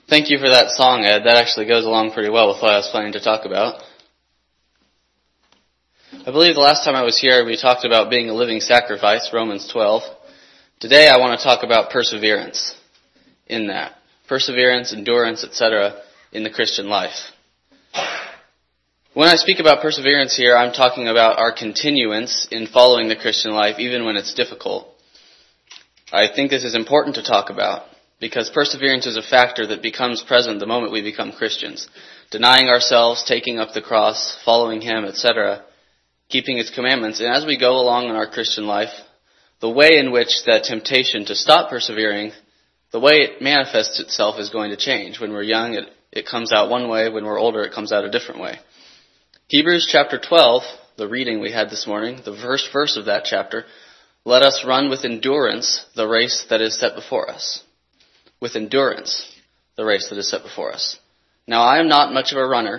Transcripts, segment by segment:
Thank you for that song, Ed. That actually goes along pretty well with what I was planning to talk about. I believe the last time I was here, we talked about being a living sacrifice, Romans 12. Today, I want to talk about perseverance in that. Perseverance, endurance, etc. in the Christian life. When I speak about perseverance here, I'm talking about our continuance in following the Christian life, even when it's difficult. I think this is important to talk about, because perseverance is a factor that becomes present the moment we become Christians. Denying ourselves, taking up the cross, following Him, etc., keeping His commandments. And as we go along in our Christian life, the way in which that temptation to stop persevering, the way it manifests itself is going to change. When we're young, it comes out one way. When we're older, it comes out a different way. Hebrews chapter 12, the reading we had this morning, the first verse of that chapter, let us run with endurance the race that is set before us. With endurance, the race that is set before us. Now, I am not much of a runner,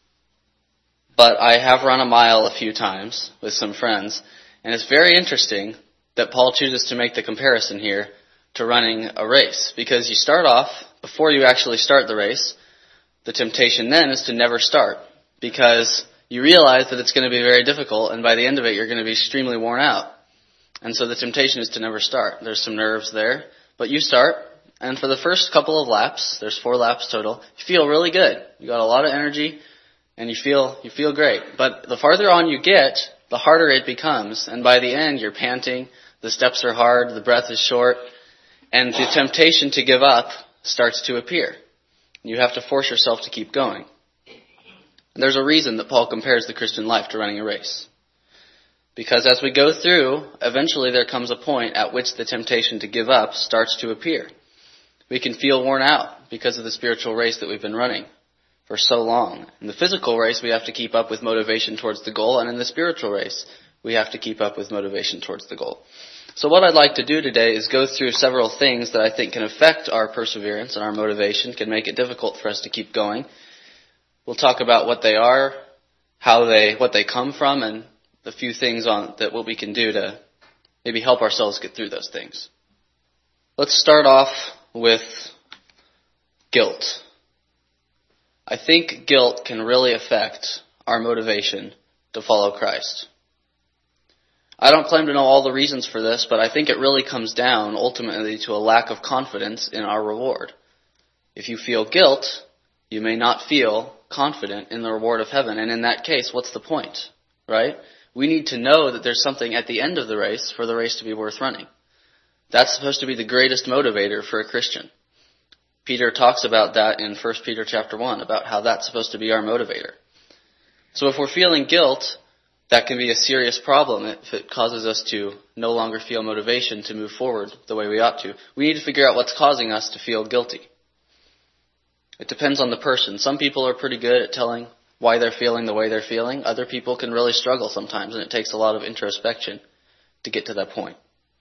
but I have run a mile a few times with some friends, and it's very interesting that Paul chooses to make the comparison here to running a race, because you start off, before you actually start the race, the temptation then is to never start, because you realize that it's going to be very difficult, and by the end of it, you're going to be extremely worn out. And so the temptation is to never start. There's some nerves there, but you start. And for the first couple of laps, there's 4 laps total, you feel really good. You got a lot of energy, and you feel great. But the farther on you get, the harder it becomes. And by the end, you're panting, the steps are hard, the breath is short, and the temptation to give up starts to appear. You have to force yourself to keep going. And there's a reason that Paul compares the Christian life to running a race. Because as we go through, eventually there comes a point at which the temptation to give up starts to appear. We can feel worn out because of the spiritual race that we've been running for so long. In the physical race, we have to keep up with motivation towards the goal, and in the spiritual race, we have to keep up with motivation towards the goal. So what I'd like to do today is go through several things that I think can affect our perseverance and our motivation, can make it difficult for us to keep going. We'll talk about what they are, what they come from, and the few things what we can do to maybe help ourselves get through those things. Let's start off with guilt. I think guilt can really affect our motivation to follow Christ. I don't claim to know all the reasons for this, but I think it really comes down ultimately to a lack of confidence in our reward. If you feel guilt, you may not feel confident in the reward of heaven, and in that case, what's the point, right? We need to know that there's something at the end of the race for the race to be worth running. That's supposed to be the greatest motivator for a Christian. Peter talks about that in 1 Peter chapter 1, about how that's supposed to be our motivator. So if we're feeling guilt, that can be a serious problem if it causes us to no longer feel motivation to move forward the way we ought to. We need to figure out what's causing us to feel guilty. It depends on the person. Some people are pretty good at telling why they're feeling the way they're feeling. Other people can really struggle sometimes, and it takes a lot of introspection to get to that point.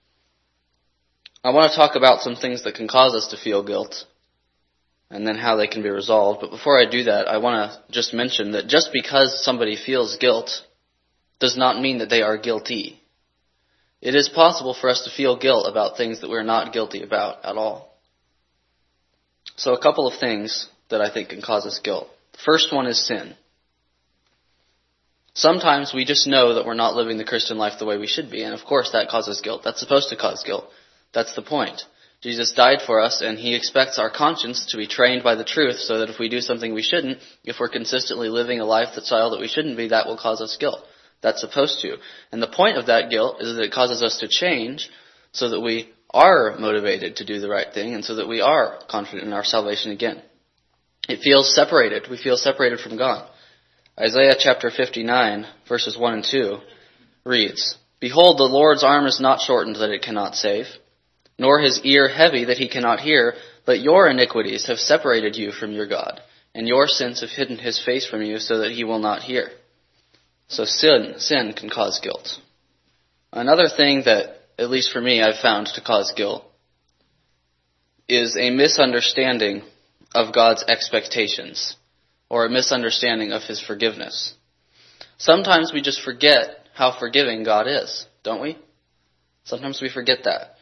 I want to talk about some things that can cause us to feel guilt and then how they can be resolved. But before I do that, I want to just mention that just because somebody feels guilt does not mean that they are guilty. It is possible for us to feel guilt about things that we're not guilty about at all. So a couple of things that I think can cause us guilt. The first one is sin. Sometimes we just know that we're not living the Christian life the way we should be, and of course that causes guilt. That's supposed to cause guilt. That's the point. Jesus died for us, and He expects our conscience to be trained by the truth so that if we do something we shouldn't, if we're consistently living a lifestyle that we shouldn't be, that will cause us guilt. That's supposed to. And the point of that guilt is that it causes us to change so that we are motivated to do the right thing and so that we are confident in our salvation again. It feels separated. We feel separated from God. Isaiah chapter 59, verses 1 and 2 reads, Behold, the Lord's arm is not shortened that it cannot save, nor His ear heavy that He cannot hear, but your iniquities have separated you from your God, and your sins have hidden His face from you so that He will not hear. So sin can cause guilt. Another thing that, at least for me, I've found to cause guilt is a misunderstanding of God's expectations or a misunderstanding of His forgiveness. Sometimes we just forget how forgiving God is, don't we? Sometimes we forget that.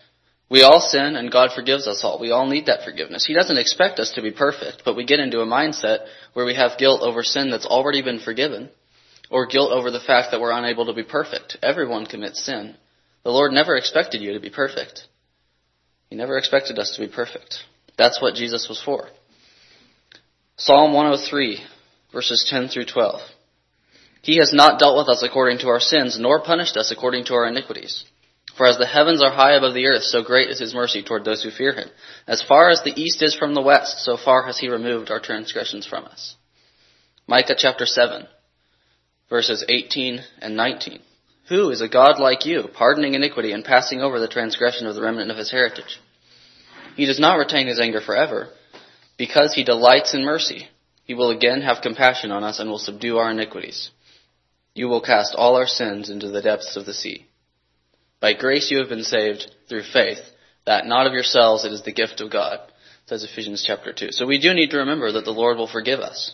We all sin and God forgives us all. We all need that forgiveness. He doesn't expect us to be perfect, but we get into a mindset where we have guilt over sin that's already been forgiven, or guilt over the fact that we're unable to be perfect. Everyone commits sin. The Lord never expected you to be perfect. He never expected us to be perfect. That's what Jesus was for. Psalm 103, verses 10 through 12. He has not dealt with us according to our sins, nor punished us according to our iniquities. For as the heavens are high above the earth, so great is his mercy toward those who fear him. As far as the east is from the west, so far has he removed our transgressions from us. Micah chapter 7, verses 18 and 19. Who is a God like you, pardoning iniquity and passing over the transgression of the remnant of his heritage? He does not retain his anger forever, because he delights in mercy. He will again have compassion on us and will subdue our iniquities. You will cast all our sins into the depths of the sea. By grace you have been saved through faith, that not of yourselves, it is the gift of God, says Ephesians chapter 2. So we do need to remember that the Lord will forgive us.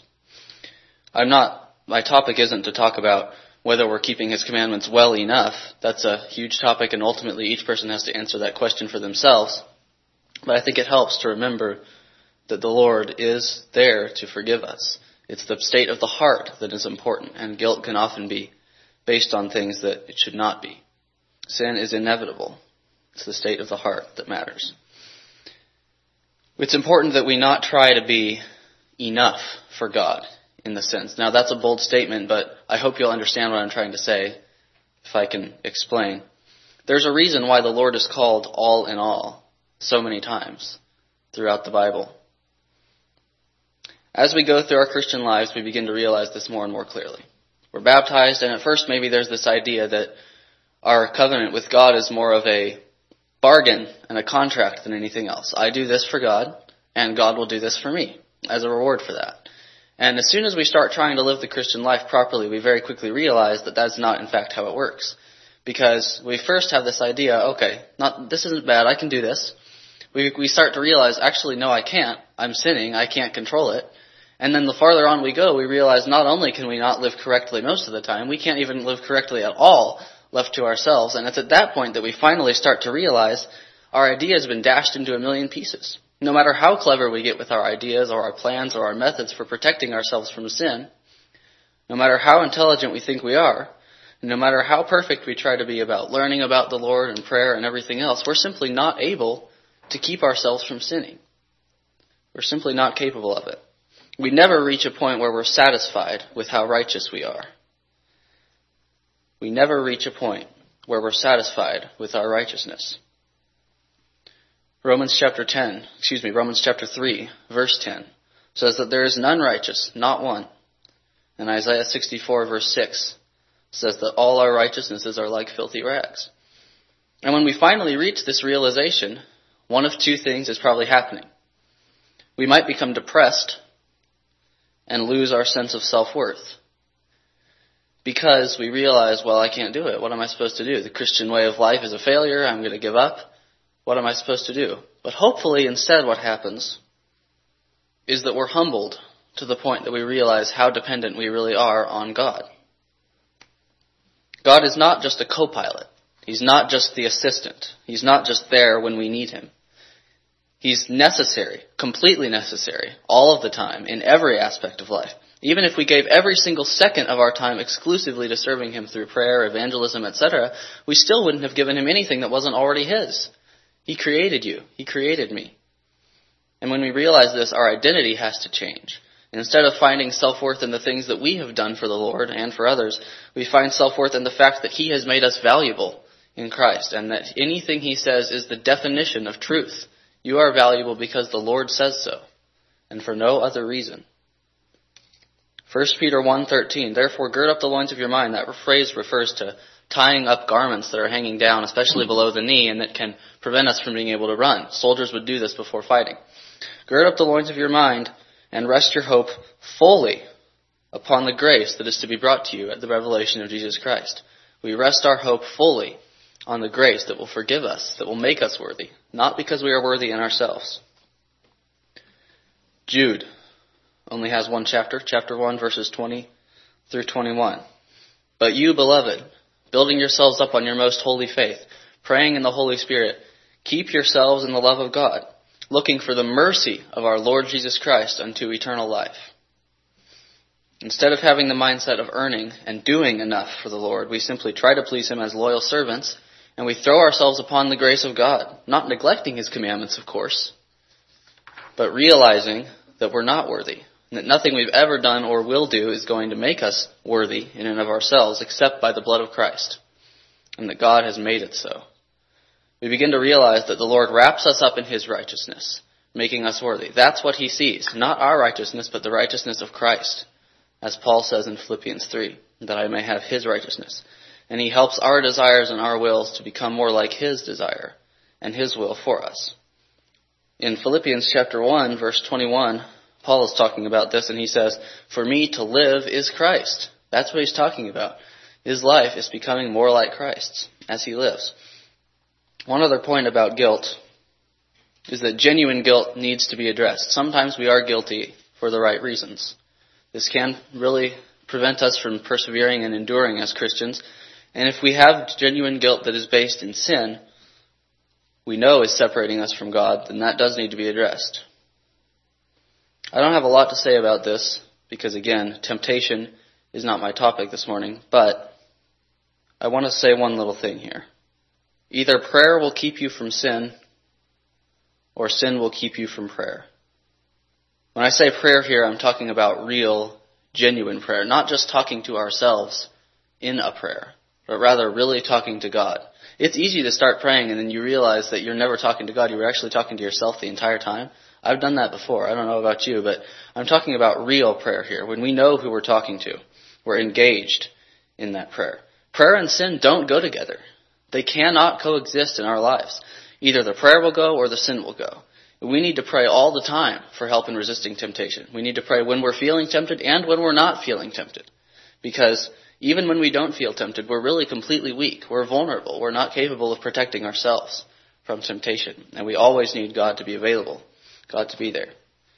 My topic isn't to talk about whether we're keeping his commandments well enough. That's a huge topic, and ultimately each person has to answer that question for themselves. But I think it helps to remember that the Lord is there to forgive us. It's the state of the heart that is important, and guilt can often be based on things that it should not be. Sin is inevitable. It's the state of the heart that matters. It's important that we not try to be enough for God in the sense. Now that's a bold statement, but I hope you'll understand what I'm trying to say if I can explain. There's a reason why the Lord is called all in all so many times throughout the Bible. As we go through our Christian lives, we begin to realize this more and more clearly. We're baptized, and at first maybe there's this idea that our covenant with God is more of a bargain and a contract than anything else. I do this for God, and God will do this for me as a reward for that. And as soon as we start trying to live the Christian life properly, we very quickly realize that that's not in fact how it works. Because we first have this idea, okay, this isn't bad, I can do this. We start to realize, actually, no, I can't. I'm sinning, I can't control it. And then the farther on we go, we realize not only can we not live correctly most of the time, we can't even live correctly at all left to ourselves. And it's at that point that we finally start to realize our idea has been dashed into a million pieces. No matter how clever we get with our ideas or our plans or our methods for protecting ourselves from sin, no matter how intelligent we think we are, and no matter how perfect we try to be about learning about the Lord and prayer and everything else, we're simply not able to keep ourselves from sinning. We're simply not capable of it. We never reach a point where we're satisfied with how righteous we are. We never reach a point where we're satisfied with our righteousness. Romans chapter 3, verse 10 says that there is none righteous, not one. And Isaiah 64, verse 6 says that all our righteousnesses are like filthy rags. And when we finally reach this realization, one of two things is probably happening. We might become depressed and lose our sense of self-worth. Because we realize, well, I can't do it. What am I supposed to do? The Christian way of life is a failure. I'm going to give up. What am I supposed to do? But hopefully instead what happens is that we're humbled to the point that we realize how dependent we really are on God. God is not just a co-pilot. He's not just the assistant. He's not just there when we need him. He's necessary, completely necessary, all of the time, in every aspect of life. Even if we gave every single second of our time exclusively to serving him through prayer, evangelism, etc., we still wouldn't have given him anything that wasn't already his. He created you. He created me. And when we realize this, our identity has to change. Instead of finding self-worth in the things that we have done for the Lord and for others, we find self-worth in the fact that he has made us valuable in Christ, and that anything he says is the definition of truth. You are valuable because the Lord says so, and for no other reason. 1 Peter 1:13, therefore gird up the loins of your mind. That phrase refers to tying up garments that are hanging down, especially below the knee, and that can prevent us from being able to run. Soldiers would do this before fighting. Gird up the loins of your mind and rest your hope fully upon the grace that is to be brought to you at the revelation of Jesus Christ. We rest our hope fully on the grace that will forgive us, that will make us worthy, not because we are worthy in ourselves. Jude only has one chapter, chapter 1, verses 20 through 21. But you, beloved, building yourselves up on your most holy faith, praying in the Holy Spirit, Keep yourselves in the love of God, looking for the mercy of our Lord Jesus Christ unto eternal life. Instead of having the mindset of earning and doing enough for the Lord, we simply try to please Him as loyal servants, and we throw ourselves upon the grace of God, not neglecting His commandments, of course, but realizing that we're not worthy, and that nothing we've ever done or will do is going to make us worthy in and of ourselves, except by the blood of Christ, and that God has made it so. We begin to realize that the Lord wraps us up in His righteousness, making us worthy. That's what He sees, not our righteousness, but the righteousness of Christ, as Paul says in Philippians 3, that I may have His righteousness. And He helps our desires and our wills to become more like His desire and His will for us. In Philippians chapter 1, verse 21, Paul is talking about this, and he says, "For me to live is Christ." That's what he's talking about. His life is becoming more like Christ's as he lives. One other point about guilt is that genuine guilt needs to be addressed. Sometimes we are guilty for the right reasons. This can really prevent us from persevering and enduring as Christians. And if we have genuine guilt that is based in sin, we know is separating us from God, then that does need to be addressed. I don't have a lot to say about this because, again, temptation is not my topic this morning, but I want to say one little thing here. Either prayer will keep you from sin, or sin will keep you from prayer. When I say prayer here, I'm talking about real, genuine prayer, not just talking to ourselves in a prayer, but rather really talking to God. It's easy to start praying and then you realize that you're never talking to God, you were actually talking to yourself the entire time. I've done that before. I don't know about you, but I'm talking about real prayer here. When we know who we're talking to, we're engaged in that prayer. Prayer and sin don't go together. They cannot coexist in our lives. Either the prayer will go or the sin will go. We need to pray all the time for help in resisting temptation. We need to pray when we're feeling tempted and when we're not feeling tempted. Because even when we don't feel tempted, we're really completely weak. We're vulnerable. We're not capable of protecting ourselves from temptation. And we always need God to be available, God to be there.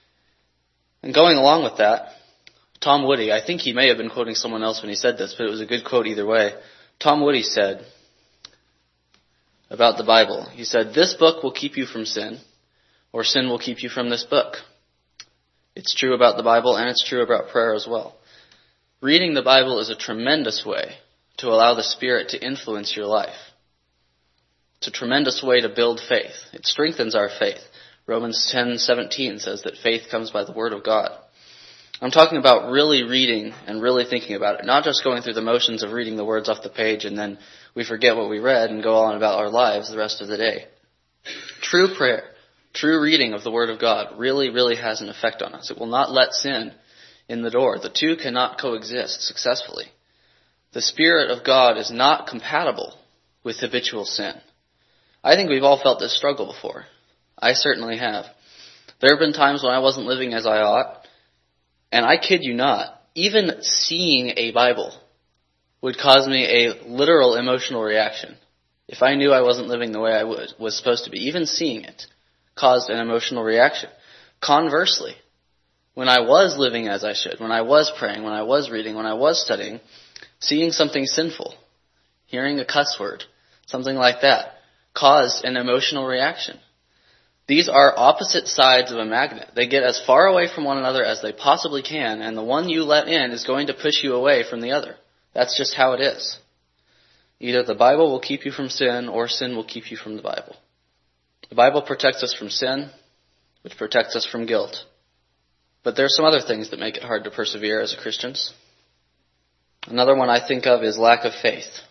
And going along with that, Tom Woody, I think he may have been quoting someone else when he said this, but it was a good quote either way. Tom Woody said about the Bible, he said, "This book will keep you from sin, or sin will keep you from this book." It's true about the Bible, and it's true about prayer as well. Reading the Bible is a tremendous way to allow the Spirit to influence your life. It's a tremendous way to build faith. It strengthens our faith. Romans 10:17 says that faith comes by the Word of God. I'm talking about really reading and really thinking about it, not just going through the motions of reading the words off the page and then we forget what we read and go on about our lives the rest of the day. True prayer, true reading of the Word of God really, really has an effect on us. It will not let sin in the door. The two cannot coexist successfully. The Spirit of God is not compatible with habitual sin. I think we've all felt this struggle before. I certainly have. There have been times when I wasn't living as I ought, and I kid you not, even seeing a Bible would cause me a literal emotional reaction. If I knew I wasn't living the way I was supposed to be, even seeing it caused an emotional reaction. Conversely, when I was living as I should, when I was praying, when I was reading, when I was studying, seeing something sinful, hearing a cuss word, something like that, caused an emotional reaction. These are opposite sides of a magnet. They get as far away from one another as they possibly can, and the one you let in is going to push you away from the other. That's just how it is. Either the Bible will keep you from sin, or sin will keep you from the Bible. The Bible protects us from sin, which protects us from guilt. But there are some other things that make it hard to persevere as Christians. Another one I think of is lack of faith.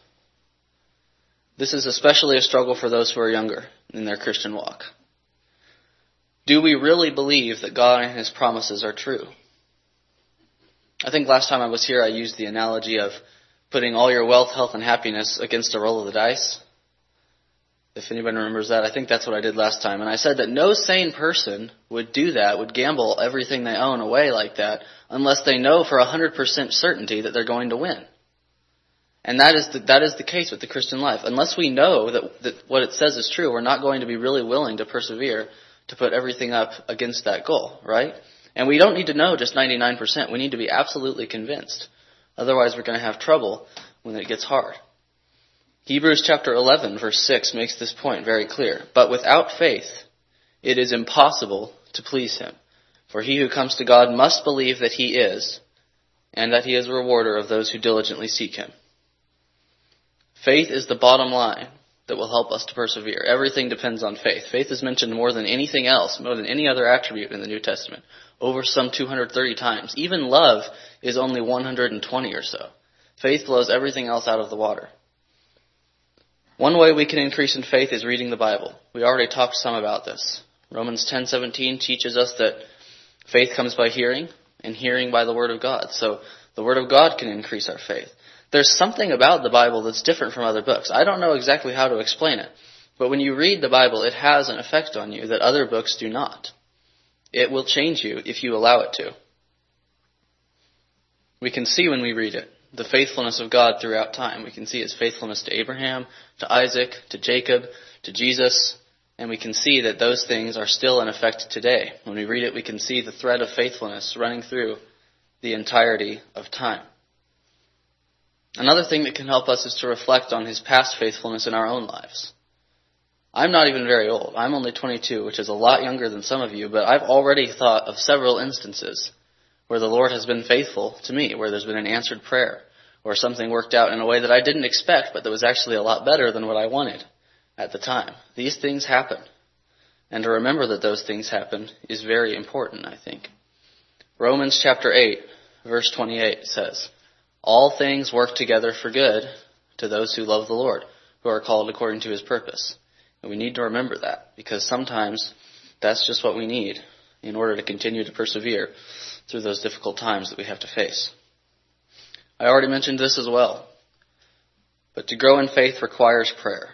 This is especially a struggle for those who are younger in their Christian walk. Do we really believe that God and His promises are true? I think last time I was here I used the analogy of putting all your wealth, health, and happiness against a roll of the dice. If anybody remembers that, I think that's what I did last time. And I said that no sane person would do that, would gamble everything they own away like that, unless they know for 100% certainty that they're going to win. And that is the case with the Christian life. Unless we know that what it says is true, we're not going to be really willing to persevere to put everything up against that goal, right? And we don't need to know just 99%. We need to be absolutely convinced. Otherwise, we're going to have trouble when it gets hard. Hebrews chapter 11, verse 6 makes this point very clear. But without faith, it is impossible to please him. For he who comes to God must believe that he is, and that he is a rewarder of those who diligently seek him. Faith is the bottom line that will help us to persevere. Everything depends on faith. Faith is mentioned more than anything else, more than any other attribute in the New Testament, over some 230 times. Even love is only 120 or so. Faith blows everything else out of the water. One way we can increase in faith is reading the Bible. We already talked some about this. Romans 10:17 teaches us that faith comes by hearing, and hearing by the Word of God. So the Word of God can increase our faith. There's something about the Bible that's different from other books. I don't know exactly how to explain it, but when you read the Bible, it has an effect on you that other books do not. It will change you if you allow it to. We can see when we read it the faithfulness of God throughout time. We can see his faithfulness to Abraham, to Isaac, to Jacob, to Jesus, and we can see that those things are still in effect today. When we read it, we can see the thread of faithfulness running through the entirety of time. Another thing that can help us is to reflect on his past faithfulness in our own lives. I'm not even very old. I'm only 22, which is a lot younger than some of you, but I've already thought of several instances where the Lord has been faithful to me, where there's been an answered prayer, or something worked out in a way that I didn't expect, but that was actually a lot better than what I wanted at the time. These things happen. And to remember that those things happen is very important, I think. Romans chapter 8, verse 28 says, "All things work together for good to those who love the Lord, who are called according to his purpose." And we need to remember that, because sometimes that's just what we need in order to continue to persevere through those difficult times that we have to face. I already mentioned this as well, but to grow in faith requires prayer.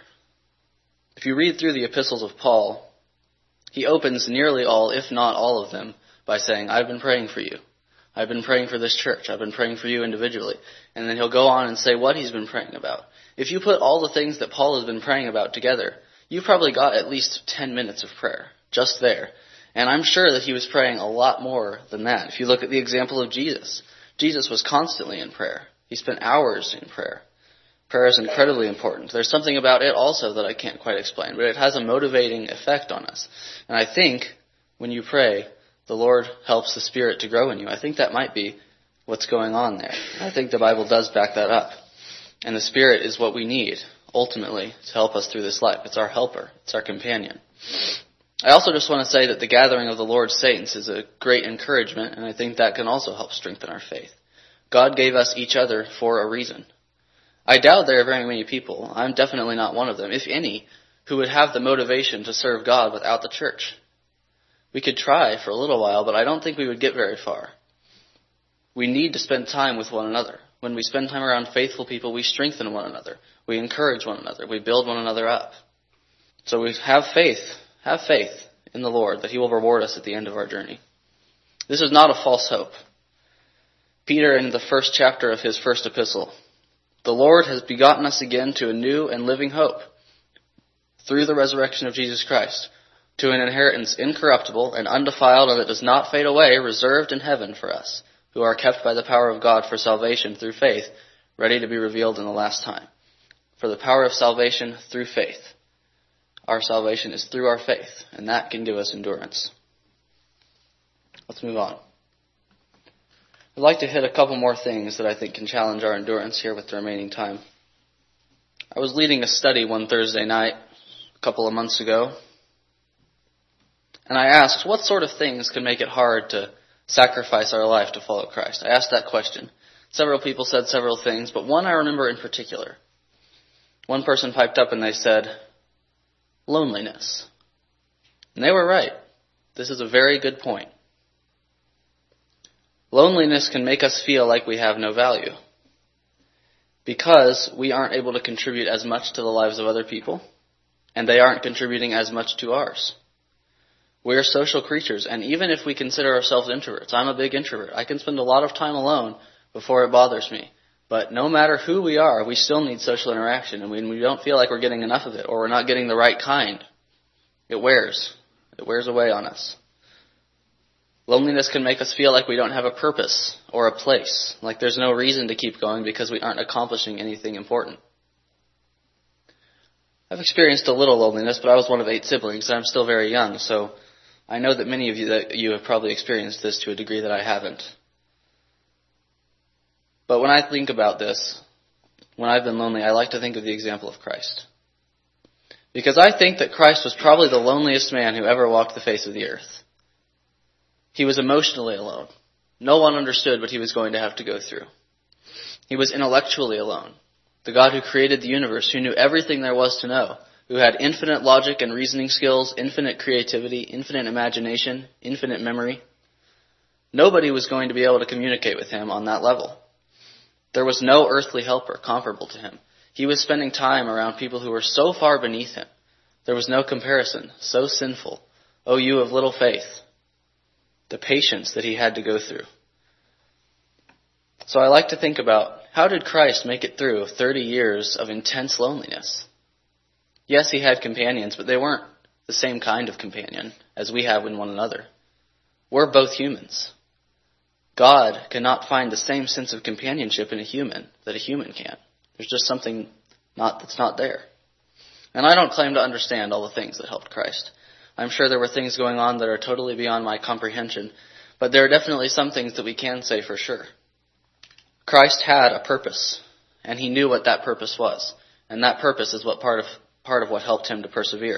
If you read through the epistles of Paul, he opens nearly all, if not all of them, by saying, "I've been praying for you. I've been praying for this church. I've been praying for you individually." And then he'll go on and say what he's been praying about. If you put all the things that Paul has been praying about together, you've probably got at least 10 minutes of prayer just there. And I'm sure that he was praying a lot more than that. If you look at the example of Jesus, Jesus was constantly in prayer. He spent hours in prayer. Prayer is incredibly important. There's something about it also that I can't quite explain, but it has a motivating effect on us. And I think when you pray, the Lord helps the Spirit to grow in you. I think that might be what's going on there. I think the Bible does back that up. And the Spirit is what we need, ultimately, to help us through this life. It's our helper. It's our companion. I also just want to say that the gathering of the Lord's saints is a great encouragement, and I think that can also help strengthen our faith. God gave us each other for a reason. I doubt there are very many people, I'm definitely not one of them, if any, who would have the motivation to serve God without the church. We could try for a little while, but I don't think we would get very far. We need to spend time with one another. When we spend time around faithful people, we strengthen one another. We encourage one another. We build one another up. So we have faith in the Lord that he will reward us at the end of our journey. This is not a false hope. Peter, in the first chapter of his first epistle, "The Lord has begotten us again to a new and living hope through the resurrection of Jesus Christ, to an inheritance incorruptible and undefiled and that does not fade away, reserved in heaven for us, who are kept by the power of God for salvation through faith, ready to be revealed in the last time." For the power of salvation through faith. Our salvation is through our faith, and that can give us endurance. Let's move on. I'd like to hit a couple more things that I think can challenge our endurance here with the remaining time. I was leading a study one Thursday night a couple of months ago, and I asked, what sort of things can make it hard to sacrifice our life to follow Christ? I asked that question. Several people said several things, but one I remember in particular. One person piped up and they said, loneliness. And they were right. This is a very good point. Loneliness can make us feel like we have no value because we aren't able to contribute as much to the lives of other people, and they aren't contributing as much to ours. We're social creatures, and even if we consider ourselves introverts, I'm a big introvert. I can spend a lot of time alone before it bothers me. But no matter who we are, we still need social interaction, and when we don't feel like we're getting enough of it, or we're not getting the right kind, it wears. It wears away on us. Loneliness can make us feel like we don't have a purpose or a place, like there's no reason to keep going because we aren't accomplishing anything important. I've experienced a little loneliness, but I was one of 8 siblings, and I'm still very young, so I know that many of you have probably experienced this to a degree that I haven't. But when I think about this, when I've been lonely, I like to think of the example of Christ. Because I think that Christ was probably the loneliest man who ever walked the face of the earth. He was emotionally alone. No one understood what he was going to have to go through. He was intellectually alone. The God who created the universe, who knew everything there was to know, who had infinite logic and reasoning skills, infinite creativity, infinite imagination, infinite memory. Nobody was going to be able to communicate with him on that level. There was no earthly helper comparable to him. He was spending time around people who were so far beneath him. There was no comparison, so sinful. O you of little faith. The patience that he had to go through. So I like to think about, how did Christ make it through 30 years of intense loneliness? Yes, he had companions, but they weren't the same kind of companion as we have in one another. We're both humans. God cannot find the same sense of companionship in a human that a human can. There's just something that's not there. And I don't claim to understand all the things that helped Christ. I'm sure there were things going on that are totally beyond my comprehension, but there are definitely some things that we can say for sure. Christ had a purpose, and he knew what that purpose was, and that purpose is what part of what helped him to persevere.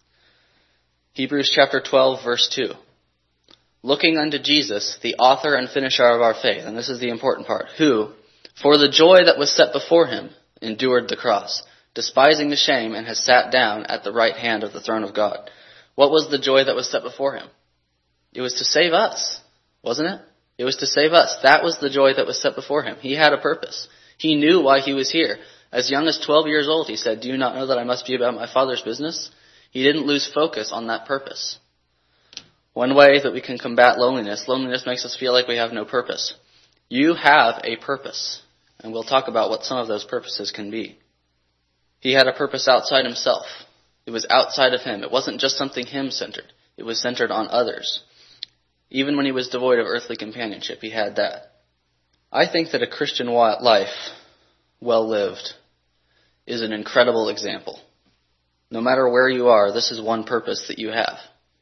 Hebrews chapter 12, verse 2. Looking unto Jesus, the author and finisher of our faith, and this is the important part, who, for the joy that was set before him, endured the cross, despising the shame, and has sat down at the right hand of the throne of God. What was the joy that was set before him? It was to save us, wasn't it? It was to save us. That was the joy that was set before him. He had a purpose. He knew why he was here. As young as 12 years old, he said, do you not know that I must be about my Father's business? He didn't lose focus on that purpose. One way that we can combat loneliness makes us feel like we have no purpose. You have a purpose, and we'll talk about what some of those purposes can be. He had a purpose outside himself. It was outside of him. It wasn't just something him-centered. It was centered on others. Even when he was devoid of earthly companionship, he had that. I think that a Christian life, well lived, is an incredible example. No matter where you are, this is one purpose that you have.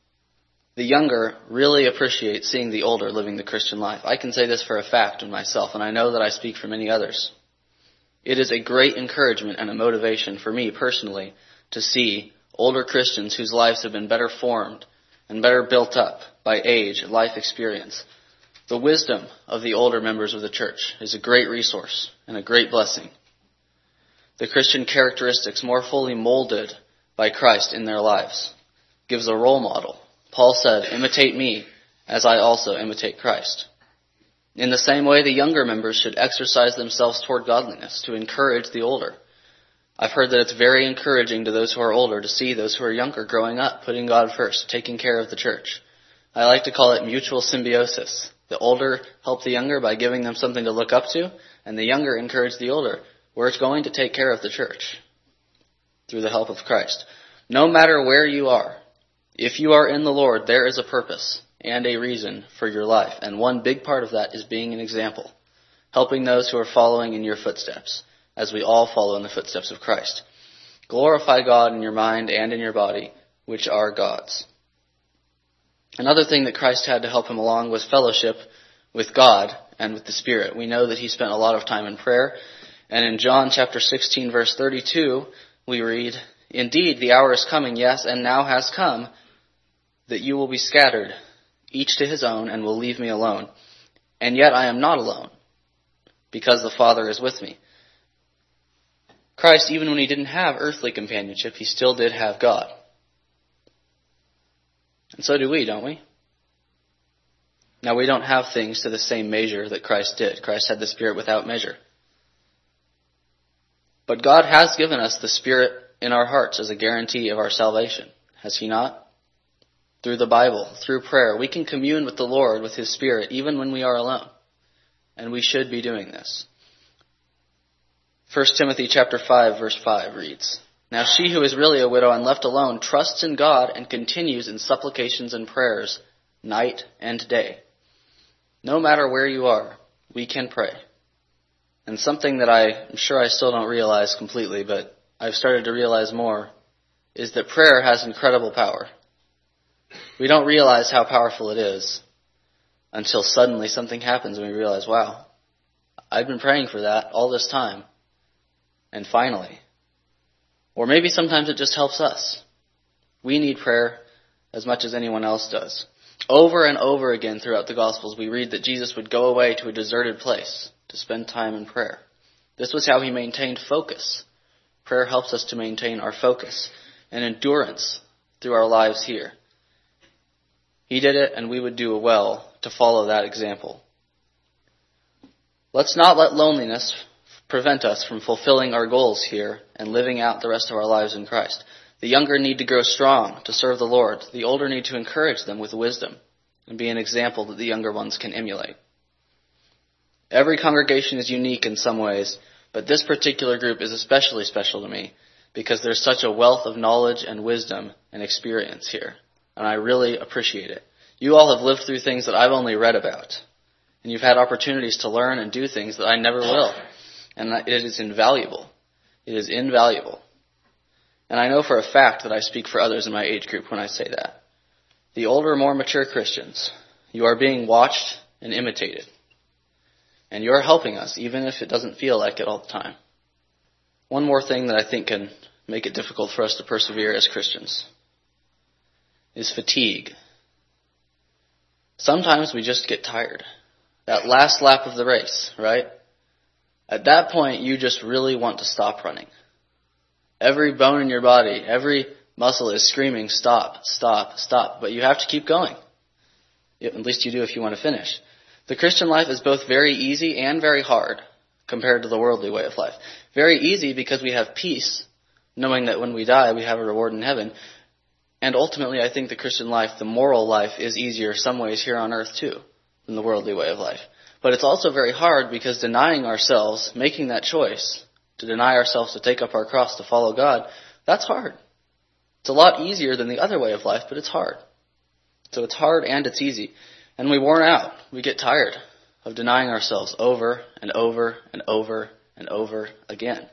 The younger really appreciate seeing the older living the Christian life. I can say this for a fact in myself, and I know that I speak for many others. It is a great encouragement and a motivation for me personally to see older Christians whose lives have been better formed and better built up by age and life experience. The wisdom of the older members of the church is a great resource and a great blessing. The Christian characteristics more fully molded by Christ in their lives gives a role model. Paul said, imitate me as I also imitate Christ. In the same way, the younger members should exercise themselves toward godliness to encourage the older. I've heard that it's very encouraging to those who are older to see those who are younger growing up, putting God first, taking care of the church. I like to call it mutual symbiosis. The older help the younger by giving them something to look up to, and the younger encourage the older. We're going to take care of the church through the help of Christ. No matter where you are, if you are in the Lord, there is a purpose and a reason for your life. And one big part of that is being an example, helping those who are following in your footsteps, as we all follow in the footsteps of Christ. Glorify God in your mind and in your body, which are God's. Another thing that Christ had to help him along was fellowship with God and with the Spirit. We know that he spent a lot of time in prayer. And in John chapter 16, verse 32, we read, Indeed, the hour is coming, yes, and now has come, that you will be scattered, each to his own, and will leave me alone. And yet I am not alone, because the Father is with me. Christ, even when he didn't have earthly companionship, he still did have God. And so do we, don't we? Now, we don't have things to the same measure that Christ did. Christ had the Spirit without measure. But God has given us the Spirit in our hearts as a guarantee of our salvation. Has he not? Through the Bible, through prayer, we can commune with the Lord, with his Spirit, even when we are alone. And we should be doing this. 1 Timothy chapter 5, verse 5 reads, Now she who is really a widow and left alone trusts in God and continues in supplications and prayers night and day. No matter where you are, we can pray. And something that I'm sure I still don't realize completely, but I've started to realize more is that prayer has incredible power. We don't realize how powerful it is until suddenly something happens and we realize, wow, I've been praying for that all this time. And finally. Or maybe sometimes it just helps us. We need prayer as much as anyone else does. Over and over again throughout the Gospels, we read that Jesus would go away to a deserted place to spend time in prayer. This was how he maintained focus. Prayer helps us to maintain our focus and endurance through our lives here. He did it, and we would do well to follow that example. Let's not let loneliness prevent us from fulfilling our goals here and living out the rest of our lives in Christ. The younger need to grow strong to serve the Lord. The older need to encourage them with wisdom and be an example that the younger ones can emulate. Every congregation is unique in some ways, but this particular group is especially special to me because there's such a wealth of knowledge and wisdom and experience here, and I really appreciate it. You all have lived through things that I've only read about, and you've had opportunities to learn and do things that I never will, and it is invaluable. It is invaluable. And I know for a fact that I speak for others in my age group when I say that. The older, more mature Christians, you are being watched and imitated. And you're helping us, even if it doesn't feel like it all the time. One more thing that I think can make it difficult for us to persevere as Christians is fatigue. Sometimes we just get tired. That last lap of the race, right? At that point, you just really want to stop running. Every bone in your body, every muscle is screaming, stop, stop, stop. But you have to keep going. At least you do if you want to finish. The Christian life is both very easy and very hard compared to the worldly way of life. Very easy because we have peace, knowing that when we die, we have a reward in heaven. And ultimately, I think the Christian life, the moral life, is easier some ways here on earth too than the worldly way of life. But it's also very hard because denying ourselves, making that choice, to deny ourselves to take up our cross to follow God, that's hard. It's a lot easier than the other way of life, but it's hard. So it's hard and it's easy. And we worn out. We get tired of denying ourselves over and over and over and over again.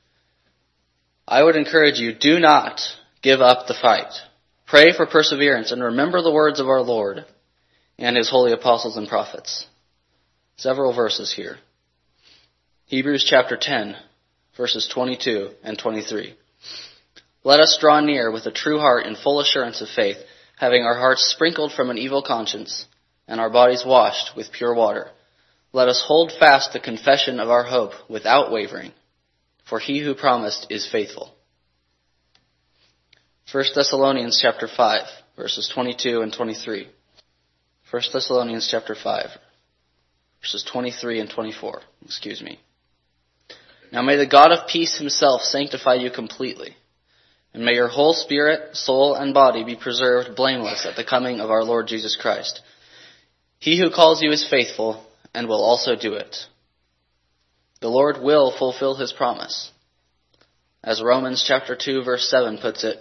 I would encourage you, do not give up the fight. Pray for perseverance and remember the words of our Lord and his holy apostles and prophets. Several verses here. Hebrews chapter 10, verses 22 and 23. Let us draw near with a true heart in full assurance of faith, having our hearts sprinkled from an evil conscience and our bodies washed with pure water. Let us hold fast the confession of our hope without wavering, for he who promised is faithful. 1 Thessalonians chapter 5, verses 22 and 23. 1 Thessalonians chapter 5, verses 23 and 24. Now may the God of peace himself sanctify you completely, and may your whole spirit, soul, and body be preserved blameless at the coming of our Lord Jesus Christ. He who calls you is faithful and will also do it. The Lord will fulfill his promise. As Romans chapter 2 verse 7 puts it,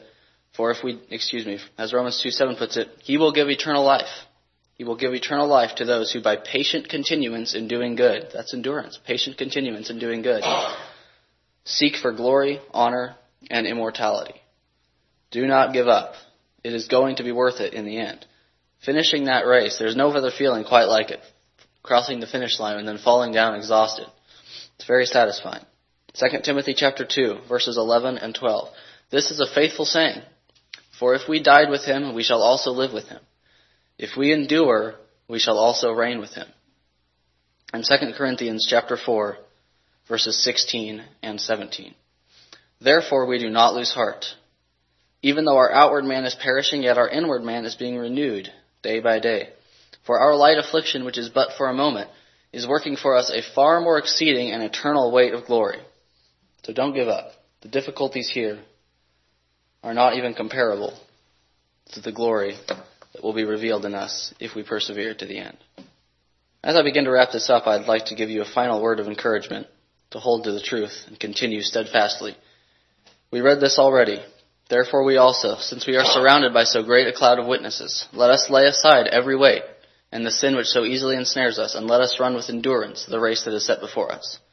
as Romans 2:7 puts it, he will give eternal life. He will give eternal life to those who by patient continuance in doing good, that's endurance, patient continuance in doing good, seek for glory, honor, and immortality. Do not give up. It is going to be worth it in the end. Finishing that race, there's no other feeling quite like it. Crossing the finish line and then falling down exhausted. It's very satisfying. 2 Timothy chapter 2, verses 11 and 12. This is a faithful saying. For if we died with him, we shall also live with him. If we endure, we shall also reign with him. And 2 Corinthians chapter 4, verses 16 and 17. Therefore we do not lose heart. Even though our outward man is perishing, yet our inward man is being renewed day by day. For our light affliction, which is but for a moment, is working for us a far more exceeding and eternal weight of glory. So don't give up. The difficulties here are not even comparable to the glory that will be revealed in us if we persevere to the end. As I begin to wrap this up, I'd like to give you a final word of encouragement to hold to the truth and continue steadfastly. We read this already. Therefore we also, since we are surrounded by so great a cloud of witnesses, let us lay aside every weight and the sin which so easily ensnares us, and let us run with endurance the race that is set before us.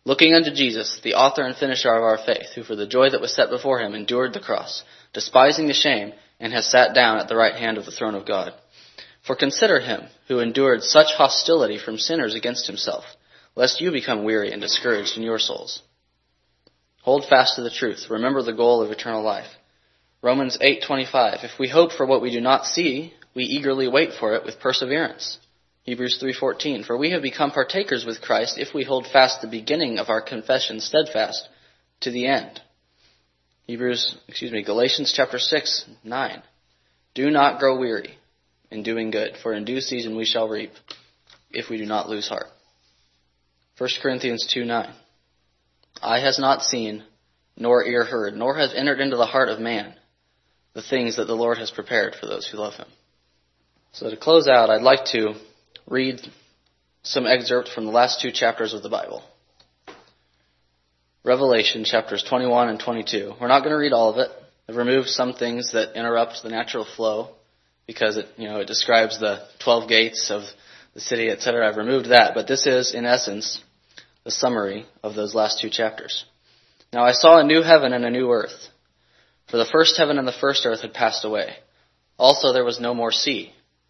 looking unto Jesus, the author and finisher of our faith, who for the joy that was set before him endured the cross, despising the shame, and has sat down at the right hand of the throne of God. For consider him who endured such hostility from sinners against himself, lest you become weary and discouraged in your souls. Hold fast to the truth. Remember the goal of eternal life. Romans 8:25. If we hope for what we do not see, we eagerly wait for it with perseverance. Hebrews 3:14. For we have become partakers with Christ if we hold fast the beginning of our confession steadfast to the end. Galatians chapter 6:9. Do not grow weary in doing good, for in due season we shall reap, if we do not lose heart. 1 Corinthians 2:9. Eye has not seen, nor ear heard, nor has entered into the heart of man the things that the Lord has prepared for those who love him. So to close out, I'd like to read some excerpts from the last two chapters of the Bible. Revelation chapters 21 and 22. We're not going to read all of it. I've removed some things that interrupt the natural flow because it describes the 12 gates of the city, etc. I've removed that, but this is, in essence, the summary of those last two chapters. Now I saw a new heaven and a new earth, for the first heaven and the first earth had passed away. Also there was no more sea.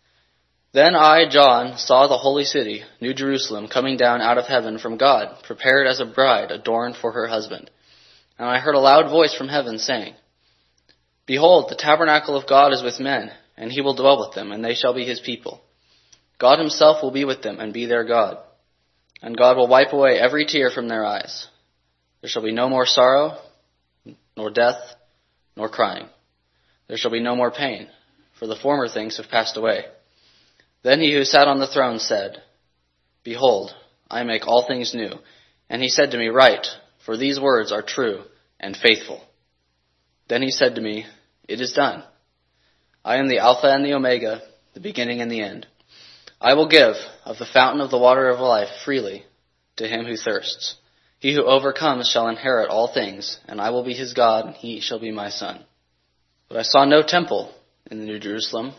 Then I, John, saw the holy city, New Jerusalem, coming down out of heaven from God, prepared as a bride adorned for her husband. And I heard a loud voice from heaven saying, Behold, the tabernacle of God is with men, and he will dwell with them, and they shall be his people. God himself will be with them and be their God. And God will wipe away every tear from their eyes. There shall be no more sorrow, nor death, nor crying. There shall be no more pain, for the former things have passed away. Then he who sat on the throne said, Behold, I make all things new. And he said to me, Write, for these words are true and faithful. Then he said to me, It is done. I am the Alpha and the Omega, the beginning and the end. I will give of the fountain of the water of life freely to him who thirsts. He who overcomes shall inherit all things, and I will be his God, and he shall be my son. But I saw no temple in the New Jerusalem,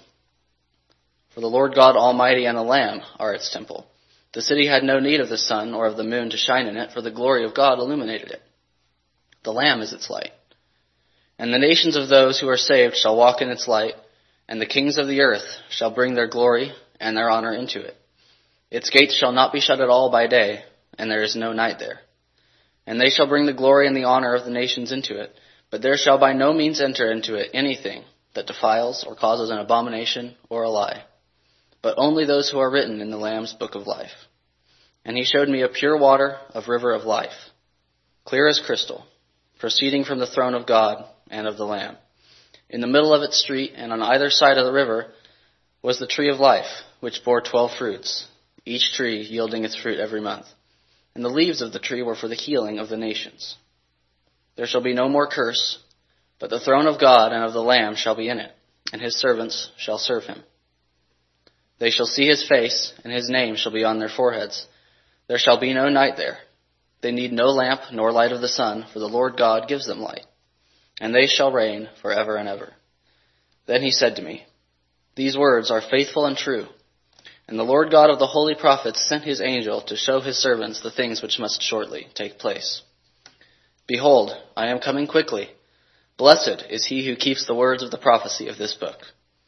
for the Lord God Almighty and the Lamb are its temple. The city had no need of the sun or of the moon to shine in it, for the glory of God illuminated it. The Lamb is its light. And the nations of those who are saved shall walk in its light, and the kings of the earth shall bring their glory and their honor into it. Its gates shall not be shut at all by day, and there is no night there. And they shall bring the glory and the honor of the nations into it, but there shall by no means enter into it anything that defiles or causes an abomination or a lie, but only those who are written in the Lamb's book of life. And he showed me a pure water of river of life, clear as crystal, proceeding from the throne of God and of the Lamb. In the middle of its street and on either side of the river was the tree of life, which bore 12 fruits, each tree yielding its fruit every month. And the leaves of the tree were for the healing of the nations. There shall be no more curse, but the throne of God and of the Lamb shall be in it, and his servants shall serve him. They shall see his face, and his name shall be on their foreheads. There shall be no night there. They need no lamp nor light of the sun, for the Lord God gives them light. And they shall reign forever and ever. Then he said to me, These words are faithful and true. And the Lord God of the holy prophets sent his angel to show his servants the things which must shortly take place. Behold, I am coming quickly. Blessed is he who keeps the words of the prophecy of this book.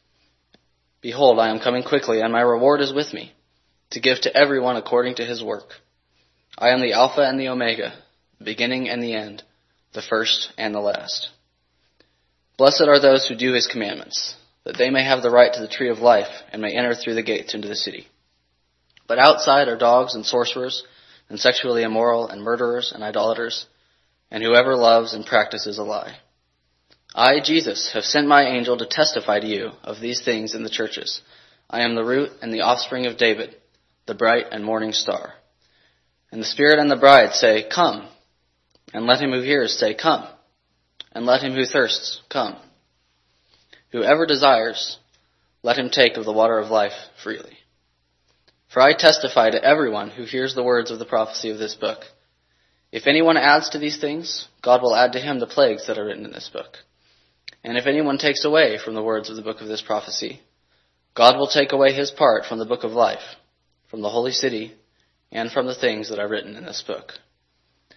Behold, I am coming quickly, and my reward is with me, to give to everyone according to his work. I am the Alpha and the Omega, the beginning and the end, the first and the last. Blessed are those who do his commandments, that they may have the right to the tree of life and may enter through the gates into the city. But outside are dogs and sorcerers and sexually immoral and murderers and idolaters and whoever loves and practices a lie. I, Jesus, have sent my angel to testify to you of these things in the churches. I am the root and the offspring of David, the bright and morning star. And the Spirit and the bride say, Come. And let him who hears say, Come. And let him who thirsts come. Whoever desires, let him take of the water of life freely. For I testify to everyone who hears the words of the prophecy of this book. If anyone adds to these things, God will add to him the plagues that are written in this book. And if anyone takes away from the words of the book of this prophecy, God will take away his part from the book of life, from the holy city, and from the things that are written in this book.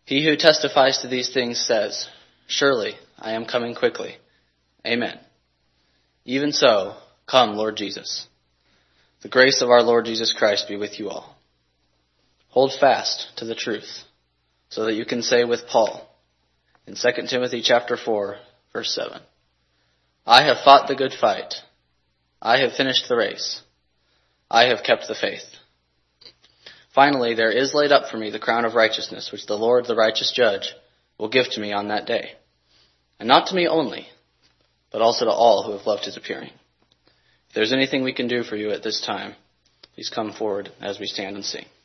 He who testifies to these things says, Surely I am coming quickly. Amen. Even so, come, Lord Jesus. The grace of our Lord Jesus Christ be with you all. Hold fast to the truth, so that you can say with Paul in 2 Timothy chapter 4, verse 7, I have fought the good fight. I have finished the race. I have kept the faith. Finally, there is laid up for me the crown of righteousness, which the Lord, the righteous judge, will give to me on that day. And not to me only, but also to all who have loved his appearing. If there's anything we can do for you at this time, please come forward as we stand and sing.